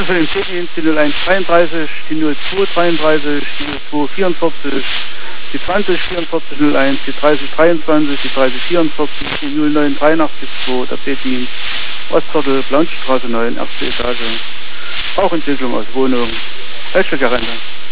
für den C-Dienst die 0133, die 0233, die 0244, die 204401, die 3023, die 3044, die 09882, der C-Dienst, Ostviertel, Blaunstraße 9, erste Etage. Rauchentwicklung aus Wohnung. Welche Garante?